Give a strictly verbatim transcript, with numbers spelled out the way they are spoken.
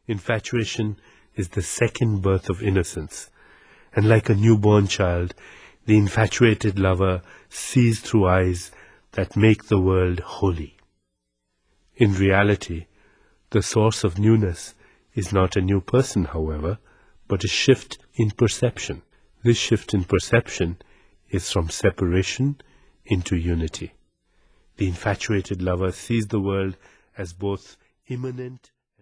Infatuation is the second birth of innocence, and like a newborn child, the infatuated lover sees through eyes that make the world holy. In reality, the source of newness is not a new person, however, but a shift in perception. This shift in perception is from separation into unity. The infatuated lover sees the world as both immanent